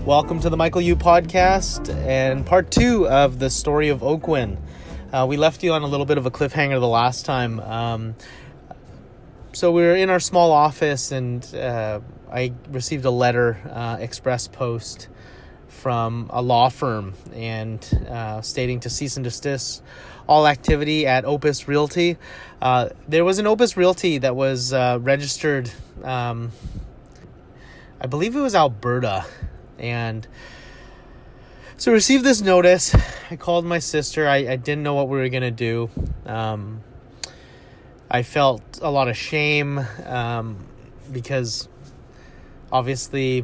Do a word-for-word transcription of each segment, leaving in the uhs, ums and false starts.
Welcome to the Michael Yu podcast and part two of the story of Oakwyn. Uh, we left you on a little bit of a cliffhanger the last time. Um, so we were in our small office and uh, I received a letter, uh, express post from a law firm and uh, stating to cease and desist all activity at Opus Realty. Uh, there was an Opus Realty that was uh, registered, um, I believe it was Alberta. And so I received this notice. I called my sister. I, I didn't know what we were going to do. Um, I felt a lot of shame um, because obviously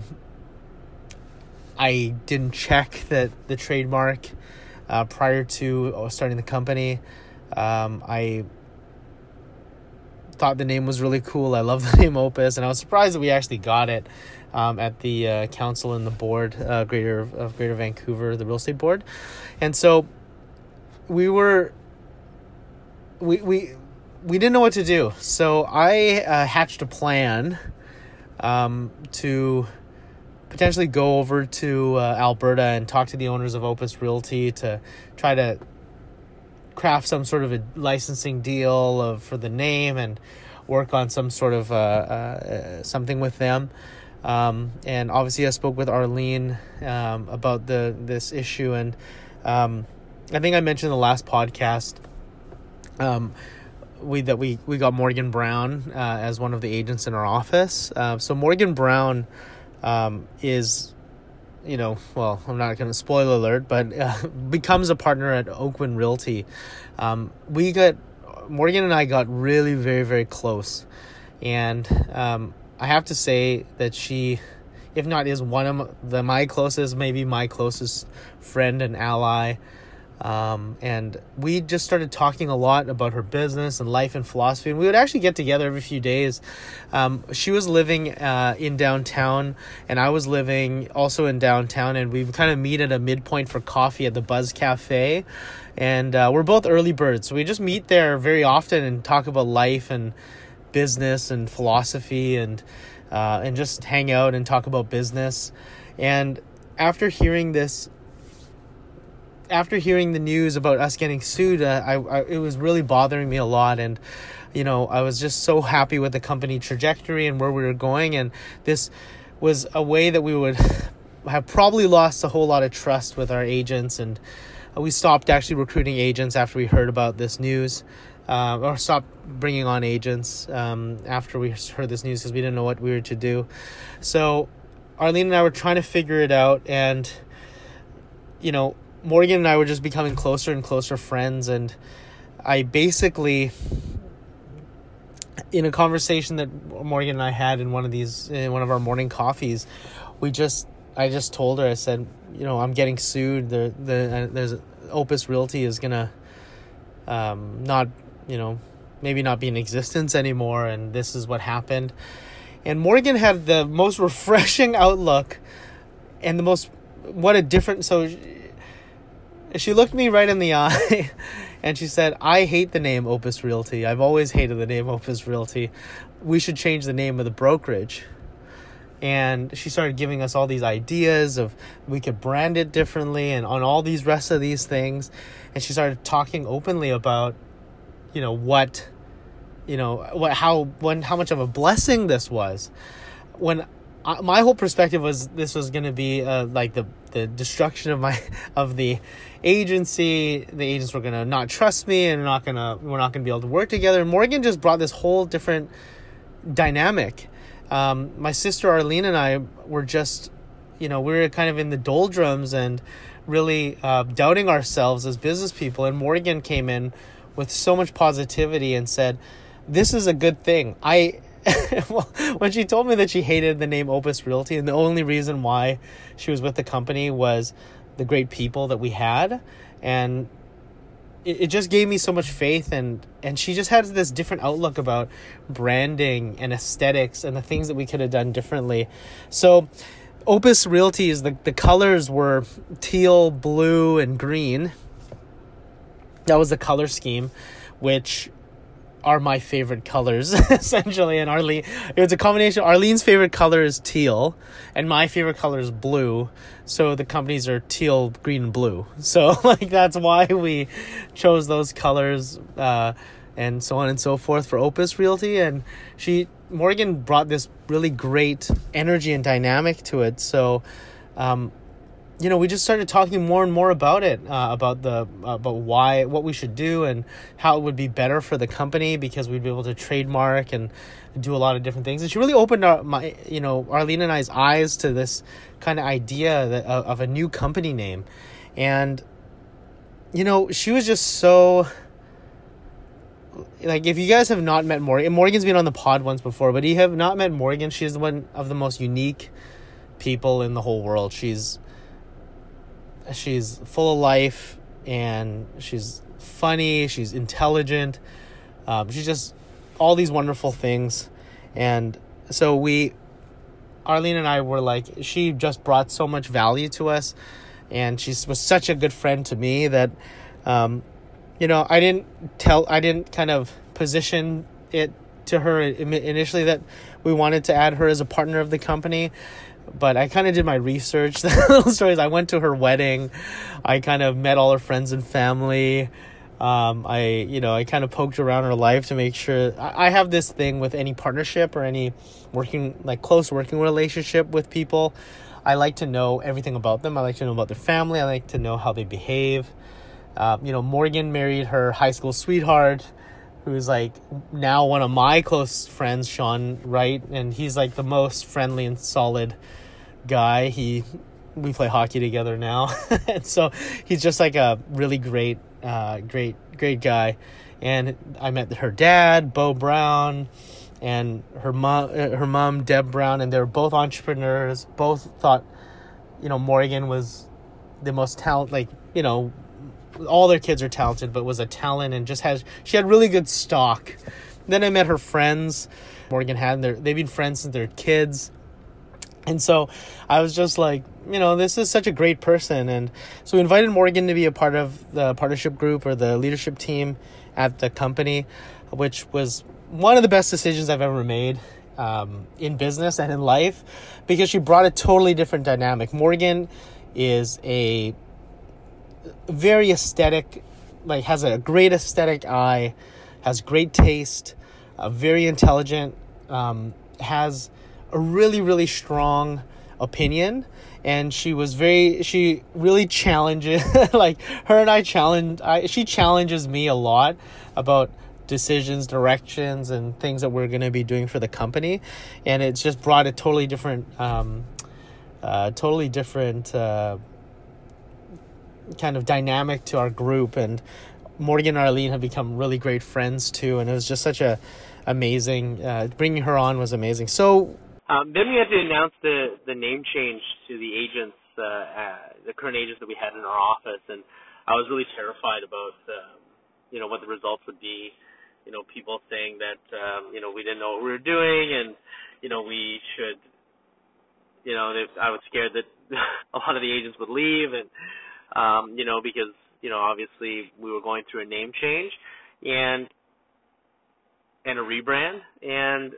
I didn't check that the trademark uh, prior to starting the company. Um, I thought the name was really cool. I love the name Opus, and I was surprised that we actually got it. Um, at the uh, council and the board, uh, Greater of Greater Vancouver, the real estate board, and so we were, we we we didn't know what to do. So I uh, hatched a plan um, to potentially go over to uh, Alberta and talk to the owners of Opus Realty to try to craft some sort of a licensing deal of for the name and work on some sort of uh, uh, something with them. Um, and obviously I spoke with Arlene, um, about the, this issue. And, um, I think I mentioned in the last podcast, um, we, that we, we got Morgan Brown, uh, as one of the agents in our office. Uh, so Morgan Brown, um, is, you know, well, I'm not going to spoil alert, but, uh, becomes a partner at Oakwyn Realty. Um, we got, Morgan and I got really very, very close. And, um, I have to say that she, if not is one of the my closest, maybe my closest friend and ally. Um, and we just started talking a lot about her business and life and philosophy. And we would actually get together every few days. Um, she was living uh, in downtown, and I was living also in downtown. And we kind of meet at a midpoint for coffee at the Buzz Cafe. And uh, we're both early birds, so we just meet there very often and talk about life and business and philosophy and uh, and just hang out and talk about business. And after hearing this, after hearing the news about us getting sued, uh, I, I it was really bothering me a lot. And you know, I was just so happy with the company trajectory and where we were going. And this was a way that we would have probably lost a whole lot of trust with our agents. And we stopped actually recruiting agents after we heard about this news. Uh, or stopped bringing on agents um, after we heard this news because we didn't know what we were to do. So Arlene and I were trying to figure it out, and you know, Morgan and I were just becoming closer and closer friends. And I basically, in a conversation that Morgan and I had in one of these, in one of our morning coffees, we just, I just told her, I said, you know, I'm getting sued. The the there's Opus Realty is gonna um, not. you know, maybe not be in existence anymore, and this is what happened. And Morgan had the most refreshing outlook and the most, what a different, so she, she looked me right in the eye and she said, I hate the name Opus Realty. I've always hated the name Opus Realty. We should change the name of the brokerage. And she started giving us all these ideas of we could brand it differently and on all these rest of these things. And she started talking openly about, you know, what, you know, what, how, when, how much of a blessing this was. When I, my whole perspective was this was going to be uh, like the, the destruction of my, of the agency. The agents were going to not trust me and not going to, we're not going to be able to work together. And Morgan just brought this whole different dynamic. Um, my sister Arlene and I were just, you know, we were kind of in the doldrums and really uh, doubting ourselves as business people. And Morgan came in with so much positivity and said, this is a good thing. I, well, when she told me that she hated the name Opus Realty and the only reason why she was with the company was the great people that we had, and it, it just gave me so much faith. And, and she just had this different outlook about branding and aesthetics and the things that we could have done differently. So Opus Realty is the, the colors were teal, blue, and green. That was the color scheme, which are my favorite colors, essentially. And Arlene, it's a combination. Arlene's favorite color is teal, and my favorite color is blue. So the companies are teal, green, and blue. So like that's why we chose those colors, uh, and so on and so forth for Opus Realty. And she, Morgan, brought this really great energy and dynamic to it. So, um, you know, we just started talking more and more about it, uh, about the uh, about why, what we should do, and how it would be better for the company because we'd be able to trademark and do a lot of different things. And she really opened our, my, you know, Arlene and I's eyes to this kind of idea that, of, of a new company name. And, you know, she was just so, like, if you guys have not met Morgan, Morgan's been on the pod once before, but you have not met Morgan, she's one of the most unique people in the whole world. She's, She's full of life, and she's funny, she's intelligent, um, she's just all these wonderful things. And so we, Arlene and I were like, she just brought so much value to us, and she was such a good friend to me that, um, you know, I didn't tell, I didn't kind of position it to her initially that we wanted to add her as a partner of the company. But I kind of did my research, the little stories. I went to her wedding. I kind of met all her friends and family. Um, I, you know, I kind of poked around her life to make sure. I, I have this thing with any partnership or any working, like close working relationship with people. I like to know everything about them. I like to know about their family. I like to know how they behave. Uh, you know, Morgan married her high school sweetheart, who's like now one of my close friends, Sean Wright, and he's like the most friendly and solid guy. He, we play hockey together now, and so he's just like a really great, uh, great, great guy. And I met her dad, Bo Brown, and her mom, her mom, Deb Brown, and they were both entrepreneurs. Both thought, you know, Morgan was the most talent, like, you know, all their kids are talented, but was a talent and just has, she had really good stock. Then I met her friends. Morgan had their, they've been friends since they're kids. And so I was just like, you know, this is such a great person. And so we invited Morgan to be a part of the partnership group or the leadership team at the company, which was one of the best decisions I've ever made um, in business and in life, because she brought a totally different dynamic. Morgan is a very aesthetic, like has a great aesthetic eye, has great taste, uh, very intelligent, um, has a really, really strong opinion. And she was very, she really challenges, like her and I challenge, I, she challenges me a lot about decisions, directions, and things that we're going to be doing for the company. And it's just brought a totally different, um, uh, totally different, uh, kind of dynamic to our group. And Morgan and Arlene have become really great friends too. And it was just such a amazing, uh, bringing her on was amazing. So, Um, then we had to announce the, the name change to the agents, uh, uh, the current agents that we had in our office, and I was really terrified about, um, you know, what the results would be. You know, people saying that, um, you know, we didn't know what we were doing, and, you know, we should, you know, they, I was scared that a lot of the agents would leave, and, um, you know, because, you know, obviously we were going through a name change and, and a rebrand, and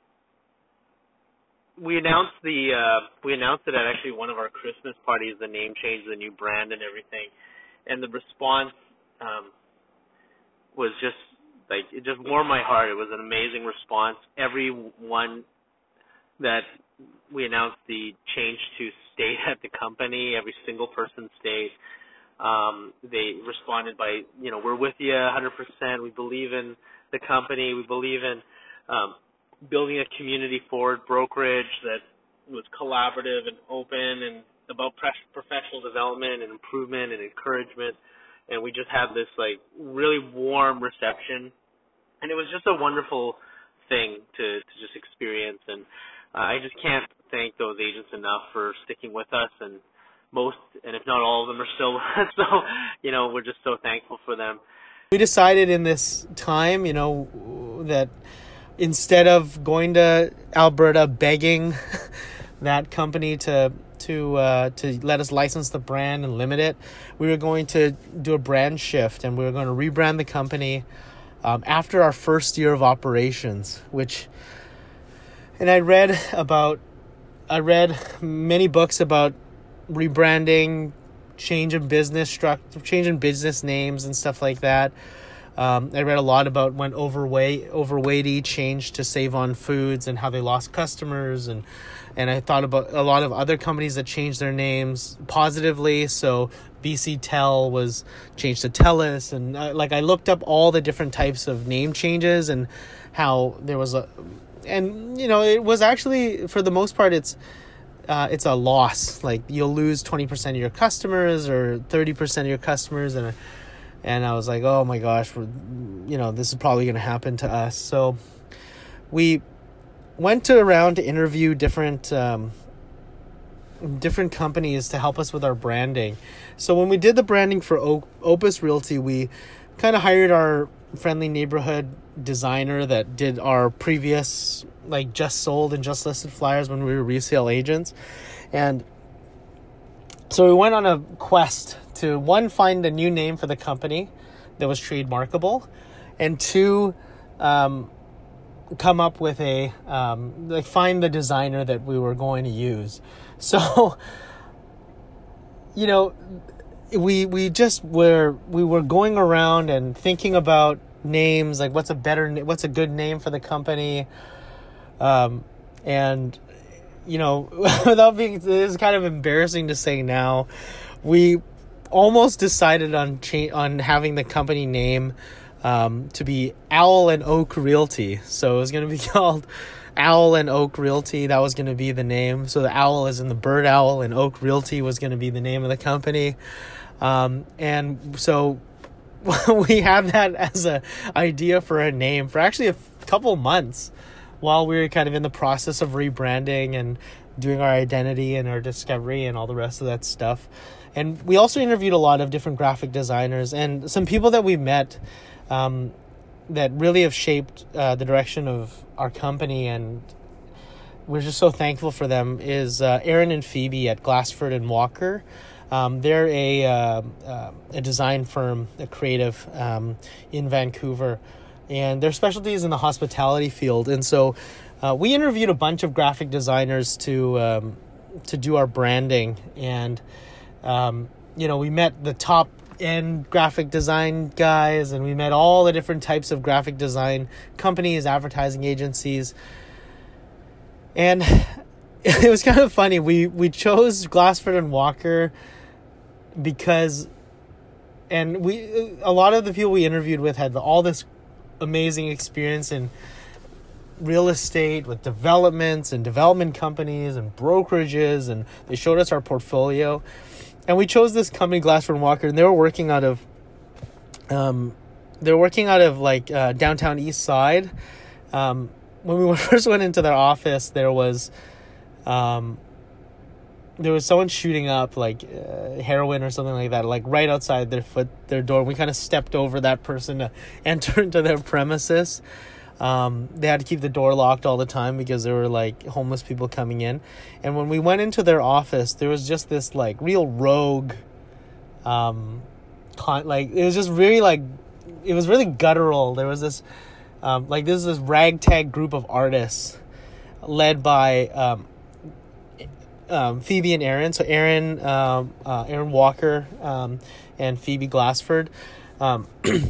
we announced the uh, we announced it at actually one of our Christmas parties, the name change, the new brand, and everything. And the response um, was just like, it just warmed my heart. It was an amazing response. Everyone that we announced the change to stayed at the company. Every single person stayed. Um, they responded by, you know, we're with you one hundred percent. We believe in the company. We believe in um, building a community-forward brokerage that was collaborative and open and about professional development and improvement and encouragement. And we just had this, like, really warm reception. And it was just a wonderful thing to, to just experience. And uh, I just can't thank those agents enough for sticking with us. And most, and if not all of them, are still with us. So, you know, we're just so thankful for them. We decided in this time, you know, that instead of going to Alberta begging that company to to uh, to let us license the brand and limit it, we were going to do a brand shift, and we were going to rebrand the company um, after our first year of operations, which, and I read about, I read many books about rebranding, change in business structure, change in business names and stuff like that. Um, I read a lot about when Overweight, Overweighty changed to Save on Foods and how they lost customers. And, and I thought about a lot of other companies that changed their names positively. So B C Tel was changed to TELUS. And uh, like I looked up all the different types of name changes and how there was a, and you know, it was actually, for the most part, it's, uh, it's a loss. Like you'll lose twenty percent of your customers or thirty percent of your customers. And And I was like, oh my gosh, we're, you know, this is probably going to happen to us. So we went to around to interview different um, different companies to help us with our branding. So when we did the branding for o- Opus Realty, we kind of hired our friendly neighborhood designer that did our previous, like, just sold and just listed flyers when we were resale agents. And so we went on a quest to, one, find a new name for the company that was trademarkable, and two, um, come up with a, um, like, find the designer that we were going to use. So, you know, we we just were, we were going around and thinking about names, like what's a better, what's a good name for the company, um, and you know, without being, this is kind of embarrassing to say now, we almost decided on cha- on having the company name um, to be Owl and Oak Realty. So it was going to be called Owl and Oak Realty. That was going to be the name. So the owl is in the bird owl, and Oak Realty was going to be the name of the company. Um, and so we had that as a idea for a name for actually a f- couple months, while we were kind of in the process of rebranding and doing our identity and our discovery and all the rest of that stuff. And we also interviewed a lot of different graphic designers and some people that we met um, that really have shaped uh, the direction of our company. And we're just so thankful for them is uh, Aaron and Phoebe at Glassford and Walker. Um, they're a, uh, uh, a design firm, a creative um, in Vancouver. And their specialty is in the hospitality field. And so uh, we interviewed a bunch of graphic designers to um, to do our branding. And, um, you know, we met the top end graphic design guys, and we met all the different types of graphic design companies, advertising agencies. And it was kind of funny. We, we chose Glassford and Walker because, and we, a lot of the people we interviewed with had all this amazing experience in real estate with developments and development companies and brokerages, and they showed us our portfolio. And we chose this company, Glassford and Walker, and they were working out of um they were working out of like uh, downtown East Side. Um when we first went into their office, there was um there was someone shooting up like uh, heroin or something like that, like right outside their foot, their door. We kind of stepped over that person to enter into their premises. Um, they had to keep the door locked all the time because there were like homeless people coming in. And when we went into their office, there was just this like real rogue, um, con- like it was just really like, it was really guttural. There was this, um, like this is this ragtag group of artists led by, um, Um, Phoebe and Aaron. So Aaron, um, uh, Aaron Walker, um, and Phoebe Glassford. Um,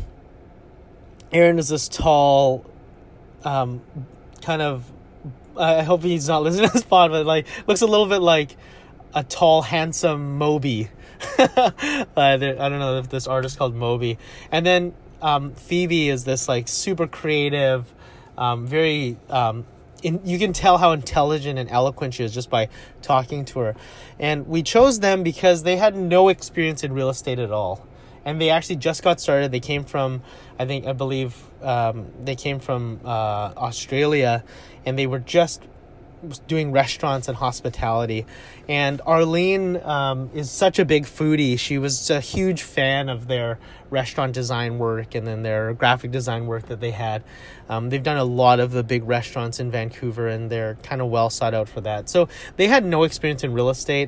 Aaron is this tall, um, kind of, I hope he's not listening to this pod, but like, looks a little bit like a tall, handsome Moby. uh, I don't know if this artist called Moby. And then, um, Phoebe is this like super creative, um, very, um, In, you can tell how intelligent and eloquent she is just by talking to her. And we chose them because they had no experience in real estate at all. And they actually just got started. They came from, I think, I believe, um, they came from uh, Australia, and they were just doing restaurants and hospitality. And Arlene um, is such a big foodie. She was a huge fan of their restaurant design work and then their graphic design work that they had. Um, they've done a lot of the big restaurants in Vancouver, and they're kind of well sought out for that. So they had no experience in real estate.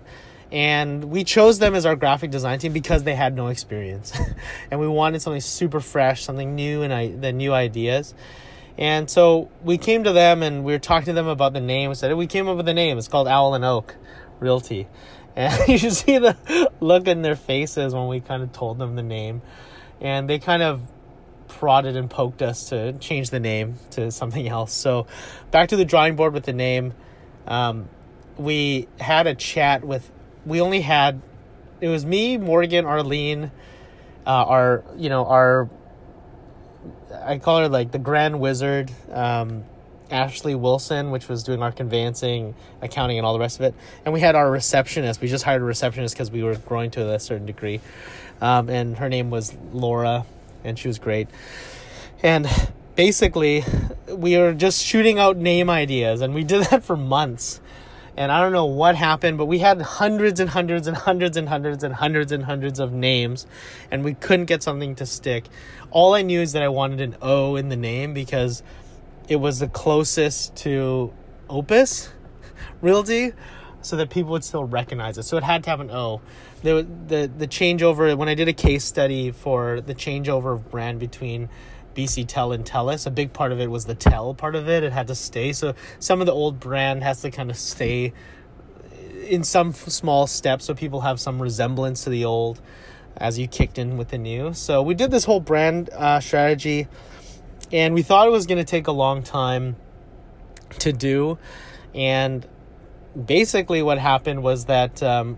And we chose them as our graphic design team because they had no experience. And we wanted something super fresh, something new, and I, the new ideas. And so we came to them and we were talking to them about the name. We said, we came up with a name. It's called Owl and Oak Realty. And you should see the look in their faces when we kind of told them the name. And they kind of prodded and poked us to change the name to something else. So back to the drawing board with the name. Um, we had a chat with, we only had, it was me, Morgan, Arlene, uh, our, you know, our, I call her like the grand wizard, um, Ashley Wilson, which was doing our conveyancing, accounting, and all the rest of it. And we had our receptionist. We just hired a receptionist because we were growing to a certain degree. Um, and her name was Laura, and she was great. And basically, we were just shooting out name ideas, and we did that for months. And I don't know what happened, but we had hundreds and hundreds and hundreds and hundreds and hundreds and hundreds of names, and we couldn't get something to stick. All I knew is that I wanted an O in the name because it was the closest to Opus Realty, so that people would still recognize it. So it had to have an O. The the the changeover, when I did a case study for the changeover of brand between B C Tel and Telus, a big part of it was the Tel part of it. It had to stay. So some of the old brand has to kind of stay in some small steps so people have some resemblance to the old as you kicked in with the new. So we did this whole brand uh, strategy, and we thought it was going to take a long time to do. And basically what happened was that um,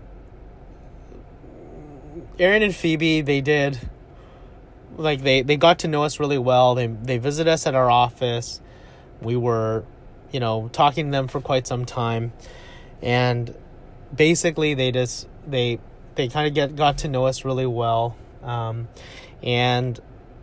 Aaron and Phoebe, they did... Like, they, they got to know us really well. They they visited us at our office. We were, you know, talking to them for quite some time. And basically, they just, they they kind of get got to know us really well. Um, and,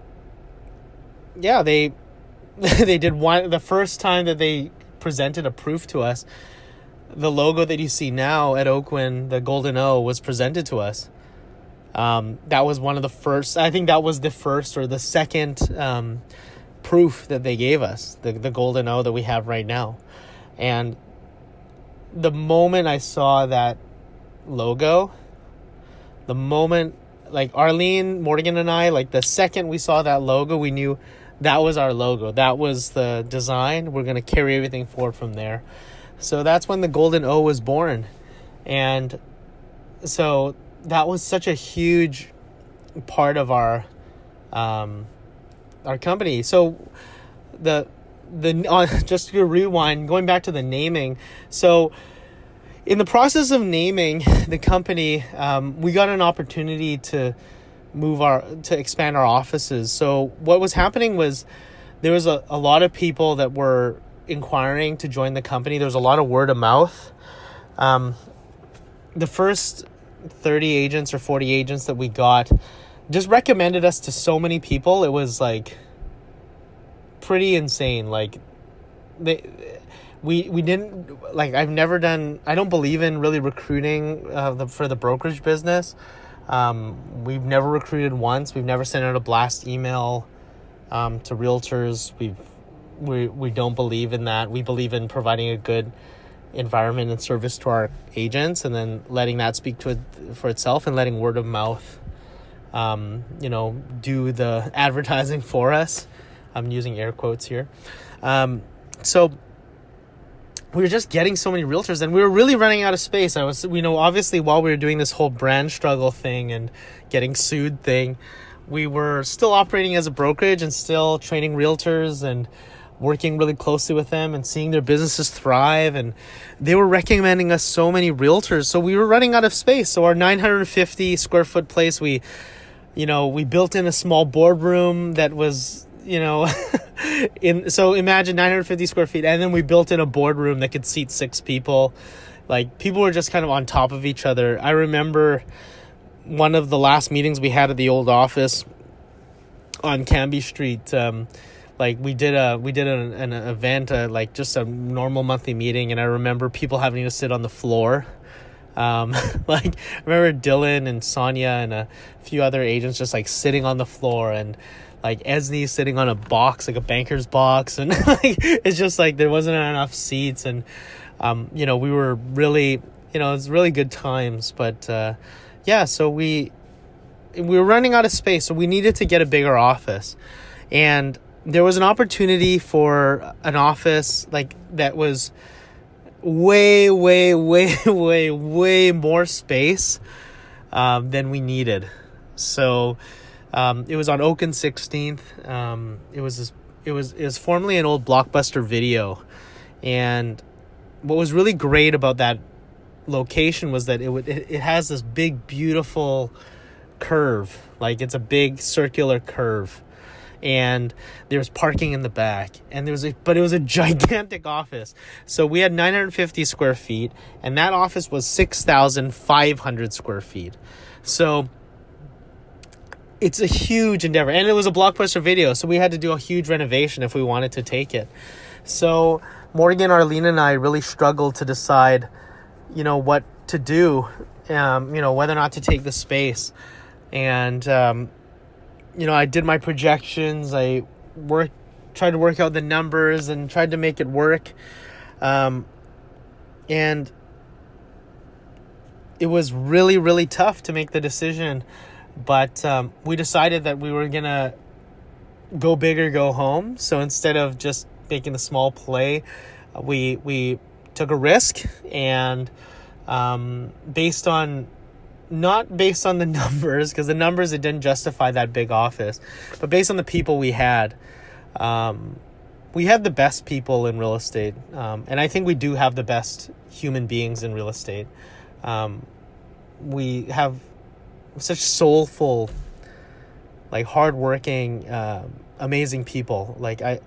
yeah, they they did one, the first time that they presented a proof to us, the logo that you see now at Oakwyn, the Golden O, was presented to us. Um, that was one of the first, I think that was the first or the second um, proof that they gave us, the, the Golden O that we have right now. And the moment I saw that logo, the moment, like Arlene, Morgan, and I, like the second we saw that logo, we knew that was our logo. That was the design. We're going to carry everything forward from there. So that's when the Golden O was born. And so that was such a huge part of our um, our company. So the the uh, just to rewind, going back to the naming. So in the process of naming the company, um, we got an opportunity to move our to expand our offices. So what was happening was there was a, a lot of people that were inquiring to join the company. There was a lot of word of mouth. Um, the first thirty agents or forty agents that we got just recommended us to so many people. It was like pretty insane. Like they, we, we didn't like, I've never done, I don't believe in really recruiting uh, the, for the brokerage business. Um, we've never recruited once. We've never sent out a blast email um, to realtors. We've, we, we don't believe in that. We believe in providing a good environment and service to our agents, and then letting that speak to it for itself, and letting word of mouth, um, you know, do the advertising for us. I'm using air quotes here. Um, so we were just getting so many realtors, and we were really running out of space. I was, you know, obviously while we were doing this whole brand struggle thing and getting sued thing, we were still operating as a brokerage and still training realtors and working really closely with them and seeing their businesses thrive. And they were recommending us so many realtors. So we were running out of space. So our nine hundred fifty square foot place, we, you know, we built in a small boardroom that was, you know, in, so imagine nine hundred fifty square feet. And then we built in a boardroom that could seat six people. Like, people were just kind of on top of each other. I remember one of the last meetings we had at the old office on Cambie Street, um, like we did a we did an, an event, uh, like just a normal monthly meeting, and I remember people having to sit on the floor. Um, like I remember Dylan and Sonia and a few other agents just like sitting on the floor, and like Esney sitting on a box, like a banker's box, and like it's just like there wasn't enough seats, and um, you know, we were really you know, it's really good times. But uh, yeah, so we we were running out of space, so we needed to get a bigger office, and there was an opportunity for an office like that was way, way, way, way, way more space um, than we needed. So um, it was on Oak and sixteenth. Um, it was this, it was it was formerly an old Blockbuster Video, and what was really great about that location was that it would it, it has this big, beautiful curve. Like, it's a big circular curve. And there was parking in the back, and there was a, but it was a gigantic office. So we had nine hundred fifty square feet, and that office was six thousand five hundred square feet. So it's a huge endeavor, and it was a Blockbuster Video, so we had to do a huge renovation if we wanted to take it. So Morgan, Arlene, and I really struggled to decide, you know, what to do, um, you know, whether or not to take the space. And, um, you know, I did my projections. I worked, tried to work out the numbers and tried to make it work. Um, and it was really, really tough to make the decision. But um, we decided that we were going to go big or go home. So instead of just making a small play, we we took a risk. And um, based on... Not based on the numbers, because the numbers, it didn't justify that big office. But based on the people we had, um, we had the best people in real estate. Um, and I think we do have the best human beings in real estate. Um, we have such soulful, like, hardworking, uh, amazing people. Like, I,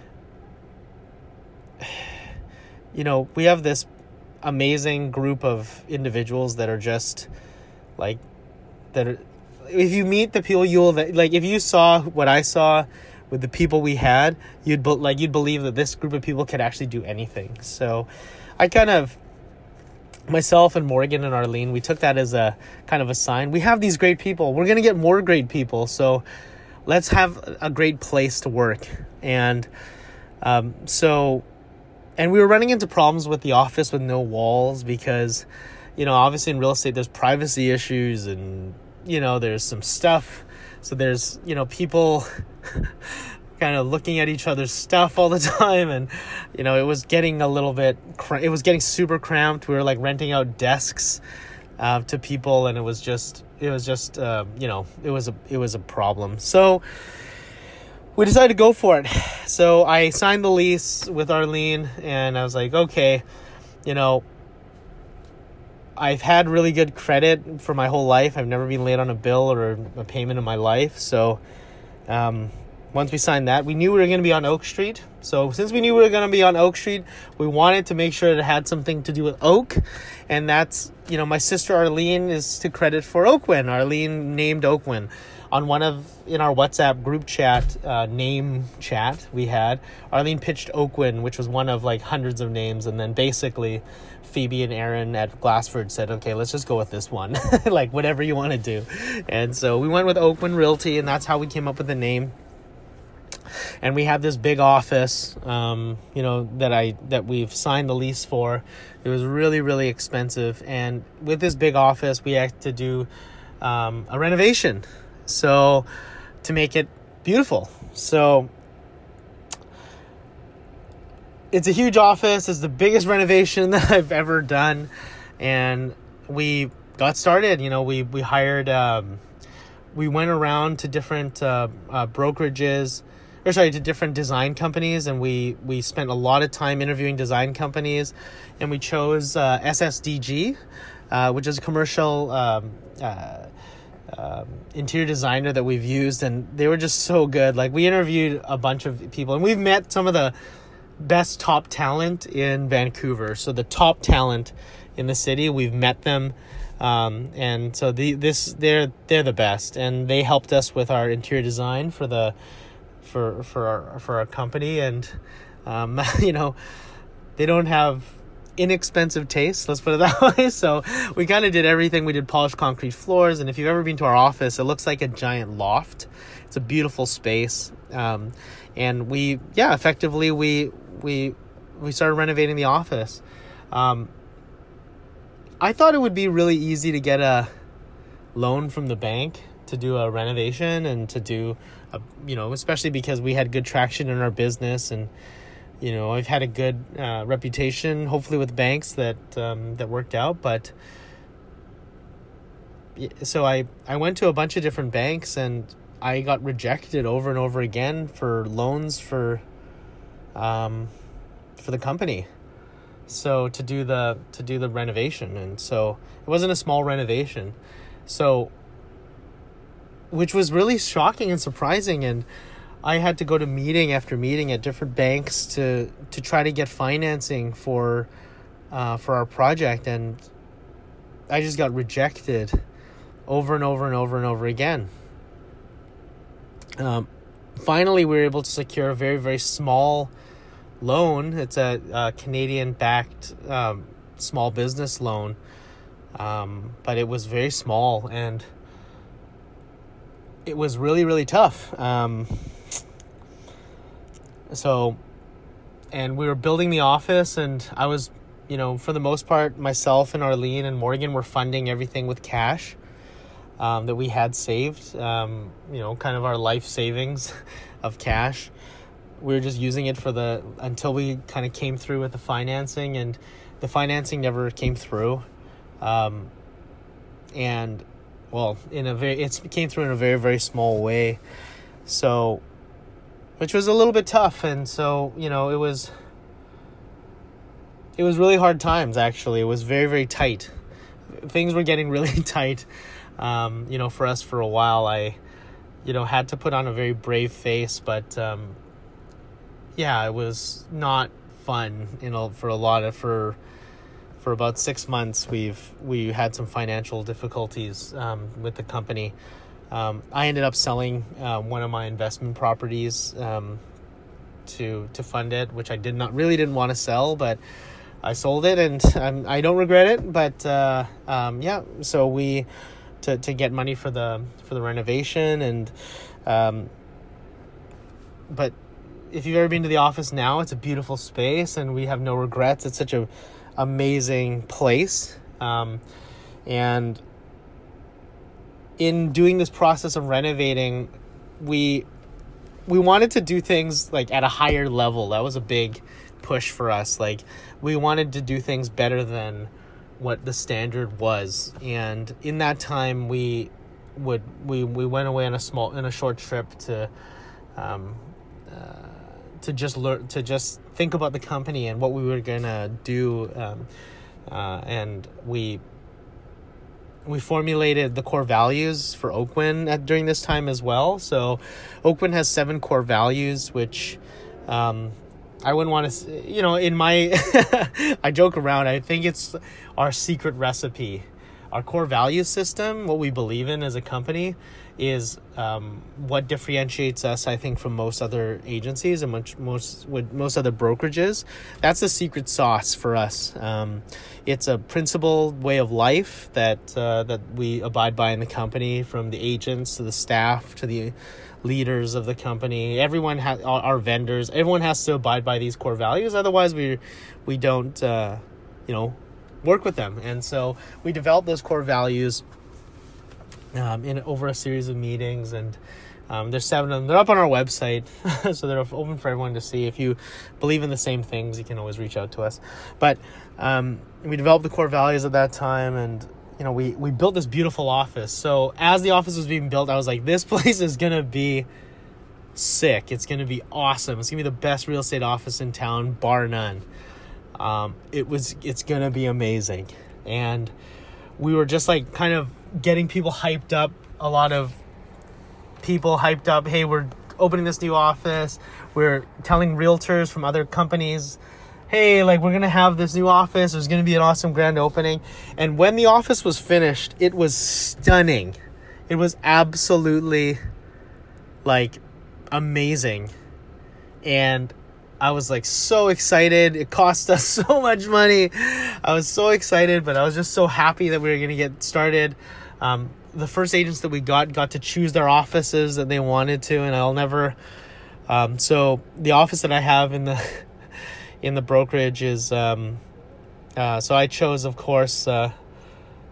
you know, we have this amazing group of individuals that are just... Like, that are, if you meet the people, you'll, like, if you saw what I saw with the people we had, you'd, be, like, you'd believe that this group of people could actually do anything. So I kind of, myself and Morgan and Arlene, we took that as a kind of a sign. We have these great people. We're going to get more great people. So let's have a great place to work. And um, so, and we were running into problems with the office with no walls because... You know, obviously in real estate, there's privacy issues and, you know, there's some stuff. So there's, you know, people kind of looking at each other's stuff all the time. And, you know, it was getting a little bit, cr- it was getting super cramped. We were like renting out desks uh, to people, and it was just, it was just, uh, you know, it was a, it was a problem. So we decided to go for it. So I signed the lease with Arlene, and I was like, okay, you know, I've had really good credit for my whole life. I've never been late on a bill or a payment in my life. So um, once we signed that, we knew we were going to be on Oak Street. So since we knew we were going to be on Oak Street, we wanted to make sure it had something to do with Oak. And that's, you know, my sister Arlene is to credit for Oakwin. Arlene named Oakwin. On one of, in our WhatsApp group chat, uh, name chat we had, Arlene pitched Oakwin, which was one of like hundreds of names. And then basically Phoebe and Aaron at Glassford said, okay, let's just go with this one. Like, whatever you want to do. And so we went with Oakwin Realty, and that's how we came up with the name. And we have this big office, um, you know, that I, that we've signed the lease for. It was really, really expensive. And with this big office, we had to do um, a renovation. So to make it beautiful. So it's a huge office. It's the biggest renovation that I've ever done. And we got started, you know, we, we hired, um, we went around to different, uh, uh, brokerages, or sorry, to different design companies. And we, we spent a lot of time interviewing design companies, and we chose, uh, S S D G, uh, which is a commercial, um, uh, Um, interior designer that we've used, and they were just so good. Like, we interviewed a bunch of people, and we've met some of the best top talent in Vancouver. So the top talent in the city, we've met them, um, and so the this they're they're the best, and they helped us with our interior design for the for for our for our company. And um, you know, they don't have inexpensive taste, let's put it that way. So we kind of did everything. We did polished concrete floors, and if you've ever been to our office, it looks like a giant loft. It's a beautiful space, um, and we yeah effectively we we we started renovating the office. Um, I thought it would be really easy to get a loan from the bank to do a renovation and to do, a, you know, especially because we had good traction in our business, and you know, I've had a good uh, reputation, hopefully with banks that um, that worked out. But so I I went to a bunch of different banks, and I got rejected over and over again for loans for um for the company. So to do the to do the renovation, and so it wasn't a small renovation, so which was really shocking and surprising. And I had to go to meeting after meeting at different banks to to try to get financing for uh, for our project, and I just got rejected over and over and over and over again. Um, finally, we were able to secure a very very small loan. It's a, a Canadian-backed um, small business loan, um, but it was very small, and it was really, really tough. Um, so, and we were building the office, and I was, you know, for the most part, myself and Arlene and Morgan were funding everything with cash um, that we had saved, um, you know, kind of our life savings of cash. We were just using it for the, until we kind of came through with the financing, and the financing never came through. Um, and well, in a very, it came through in a very, very small way. So, which was a little bit tough. And so, you know, it was, it was really hard times, actually. It was very, very tight. Things were getting really tight, um, you know, for us for a while. I, you know, had to put on a very brave face, but, um, yeah, it was not fun, you know, for a lot of, for, for about six months, we've, we had some financial difficulties, um, with the company. Um, I ended up selling, uh, one of my investment properties, um, to, to fund it, which I did not, really didn't want to sell, but I sold it, and um, I don't regret it. But, uh, um, yeah, so we, to, to get money for the, for the renovation, and, um, but, if you've ever been to the office now, it's a beautiful space, and we have no regrets. It's such a amazing place. Um, and in doing this process of renovating, we we wanted to do things like at a higher level. That was a big push for us. Like, we wanted to do things better than what the standard was. And in that time, we would we, we went away on a small in a short trip to um, uh, to just learn, to just think about the company and what we were gonna do, um, uh, and we we formulated the core values for Oakwyn at, during this time as well. So Oakwyn has seven core values, which um, I wouldn't want to, you know, in my I joke around. I think it's our secret recipe. Our core value system, what we believe in as a company, is um, what differentiates us, I think, from most other agencies and much, most with most other brokerages. That's the secret sauce for us. Um, it's a principled way of life that uh, that we abide by in the company, from the agents to the staff to the leaders of the company. Everyone has, our, our vendors, everyone has to abide by these core values. Otherwise, we we don't, uh, you know, work with them. And so we developed those core values um, in over a series of meetings, and um, there's seven of them. They're up on our website, so they're open for everyone to see. If you believe in the same things, you can always reach out to us. But um, we developed the core values at that time, and you know, we we built this beautiful office. So as the office was being built, I was like, this place is gonna be sick. It's gonna be awesome. It's gonna be the best real estate office in town, bar none. Um, it was, it's going to be amazing. And we were just like kind of getting people hyped up, a lot of people hyped up. Hey, we're opening this new office. We're telling realtors from other companies, hey, like, we're going to have this new office. There's going to be an awesome grand opening. And when the office was finished, it was stunning. It was absolutely like amazing. And I was like so excited. It cost us so much money. I was so excited, but I was just so happy that we were going to get started. Um, the first agents that we got got to choose their offices that they wanted to, and I'll never. Um, so the office that I have in the in the brokerage is. Um, uh, so I chose, of course, uh,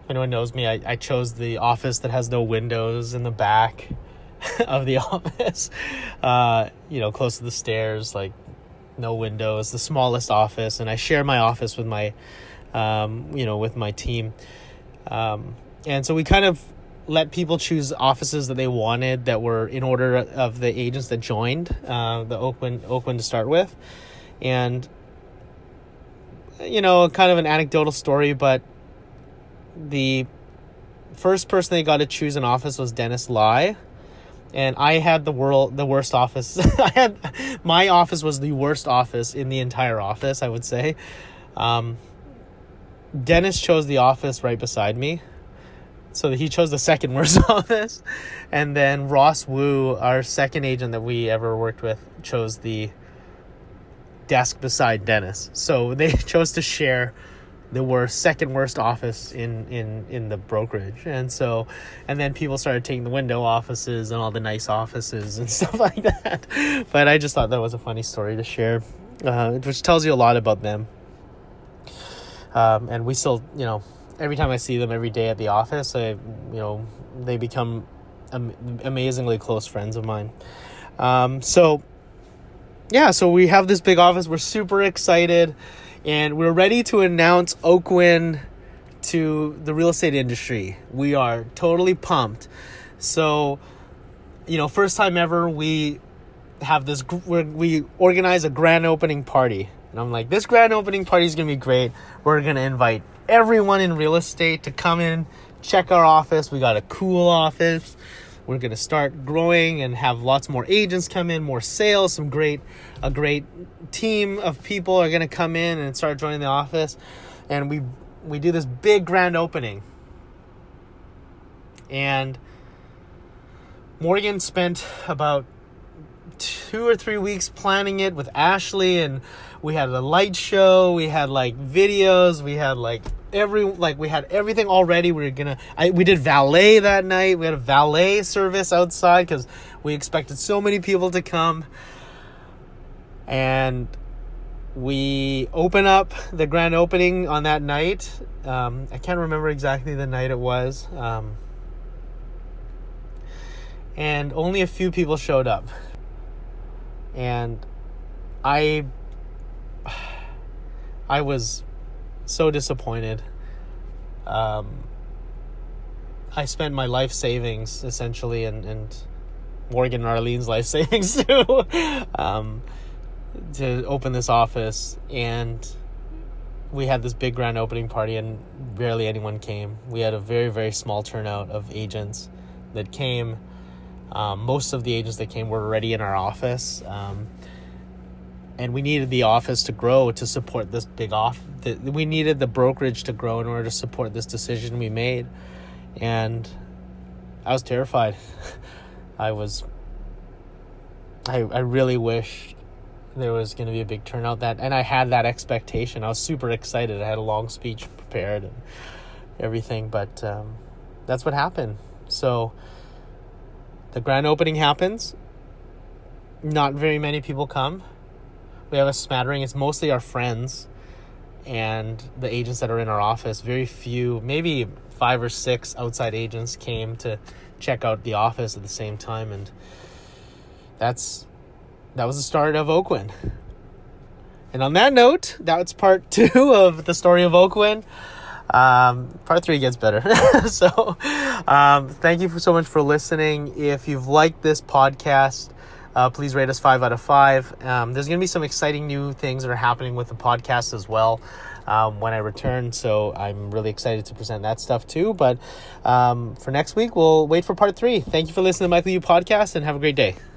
If anyone knows me, I, I chose the office that has no windows in the back of the office, uh, you know, close to the stairs, like no windows, the smallest office. And I share my office with my, um, you know, with my team. Um, and so we kind of let people choose offices that they wanted that were in order of the agents that joined uh, the Oakwyn, Oakwyn to start with. And, you know, kind of an anecdotal story, but the first person they got to choose an office was Dennis Lai, and I had the world the worst office. I had my office was the worst office in the entire office, I would say. Um, Dennis chose the office right beside me, so he chose the second worst office, and then Ross Wu, our second agent that we ever worked with, chose the desk beside Dennis. So they chose to share the worst, second worst office in, in, in the brokerage. And so, and then people started taking the window offices and all the nice offices and stuff like that. But I just thought that was a funny story to share, uh, which tells you a lot about them. Um, and we still, you know, every time I see them every day at the office, I, you know, they become am- amazingly close friends of mine. Um, so yeah, so we have this big office. We're super excited. And we're ready to announce Oakwyn to the real estate industry. We are totally pumped. So, you know, first time ever, we have this, we organize a grand opening party. And I'm like, this grand opening party is going to be great. We're going to invite everyone in real estate to come in, check our office. We got a cool office. We're going to start growing and have lots more agents come in, more sales, some great, a great team of people are going to come in and start joining the office. And we, we do this big grand opening. And Morgan spent about two or three weeks planning it with Ashley, and we had a light show, we had like videos, we had like every like we had everything all ready. We were gonna I we did valet that night. We had a valet service outside because we expected so many people to come. And we open up the grand opening on that night. um I can't remember exactly the night it was, um and only a few people showed up. And I I was so disappointed. Um, I spent my life savings, essentially, and, and Morgan and Arlene's life savings, too, um, to open this office. And we had this big grand opening party, and barely anyone came. We had a very, very small turnout of agents that came. Um, most of the agents that came were already in our office. Um, and we needed the office to grow to support this big off. The, we needed the brokerage to grow in order to support this decision we made. And I was terrified. I was, I, I really wished there was going to be a big turnout, that, and I had that expectation. I was super excited. I had a long speech prepared and everything, but um, that's what happened. So the grand opening happens. Not very many people come. We have a smattering. It's mostly our friends and the agents that are in our office. Very few, maybe five or six outside agents came to check out the office at the same time. And that's that was the start of Oakwyn. And on that note, that's part two of the story of Oakwyn. Um, part three gets better. so um, thank you for so much for listening. If you've liked this podcast, Uh, please rate us five out of five. Um, there's going to be some exciting new things that are happening with the podcast as well um, when I return. So I'm really excited to present that stuff too. But um, for next week, we'll wait for part three. Thank you for listening to Michael Yu Podcast, and have a great day.